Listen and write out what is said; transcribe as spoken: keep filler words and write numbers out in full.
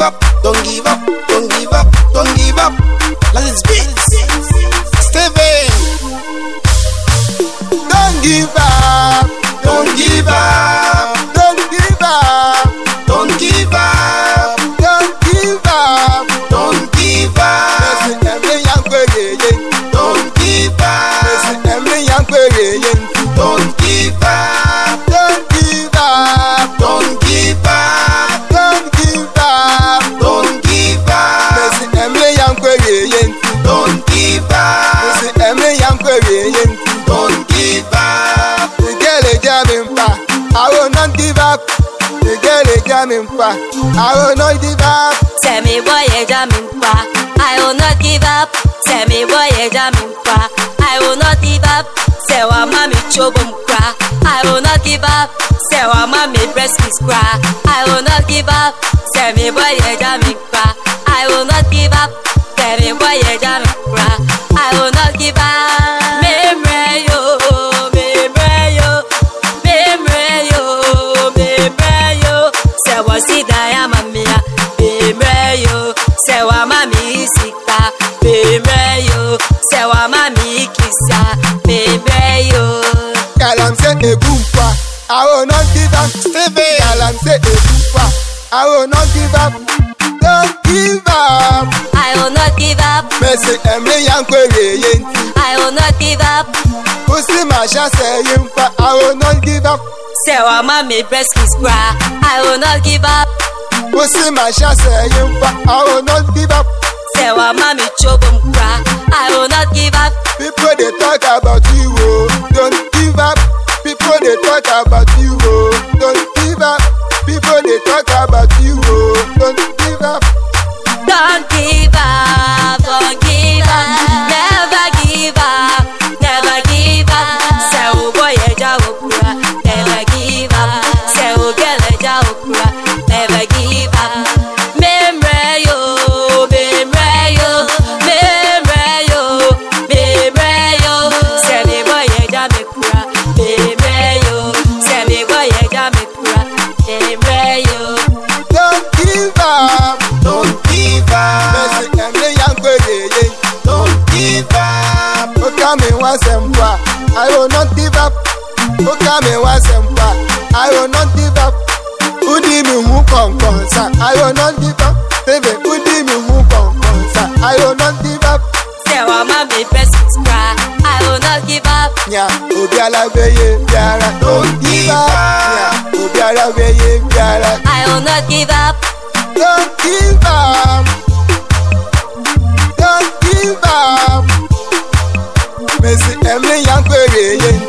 up, don't give up, don't give up, don't give up. Let's beat. Steven, don't give up, don't give up, don't give up, don't give up, don't give up, don't give up. Listen, every young query, don't give up. listen, every young query, don't give up, don't give up, don't give up, don't give up, don't give up, listen, every young query, don't give up, listen, every young query, don't give up. the girl is jamming pa, I will not give up. The girl is jamming pa, I will not give up. Tell me boy you jamming pa, I will not give up. Tell me boy you jamming pa, I will not give up. Say wa mami chobum cry, I will not give up. Say wa mami breast kiss cry, I will not give up. Tell me boy you jamming pa, I will not give up. Tell me boy you jamming cry, I will not give up. Memre yo, memre yo, memre yo, memre yo. Say wa si daya mamia, memre yo. Say wa mami sika, memre yo. Say wa mami kisa, memre yo. Galam say a boompa, I will not give up. Steven, Galam say a boompa, I will not give up. Don't give up. I will not give up. Mercy, every young query, I will not give up. Pussy Masha saying, I will not give up. Say wa mami breast kiss cry, I will not give up. Pussy Masha saying, I will not give up. Say wa mami chobum cry, I will not give up. People they talk about you, oh, don't give up. People they talk about you, oh, don't give up. People they talk about you, oh, don't give up. Don't give up, don't give up, never give up, never give up. Say oh boy eja okura, never give up. Say oh girl eja okura, never give up. Memre yo, memre yo, memre yo, memre yo. Say me boy eja me kura, memre yo. Say me boy eja me kura, memre yo. Don't give up. don't give up, Mercy, every young query, don't give up, oh, come in once and far. I will not give up. Oh, come in once and far. I will not give up. Who did me who come concern? I will not give up. Baby, who did me who come concern? I will not give up. Say wa mami breast kiss cry, I will not give up. Nya, obiara beye biara, don't give up. Nya, obiara beye biara, I will not give up. don't give up. Don't give up. Mercy, every young query,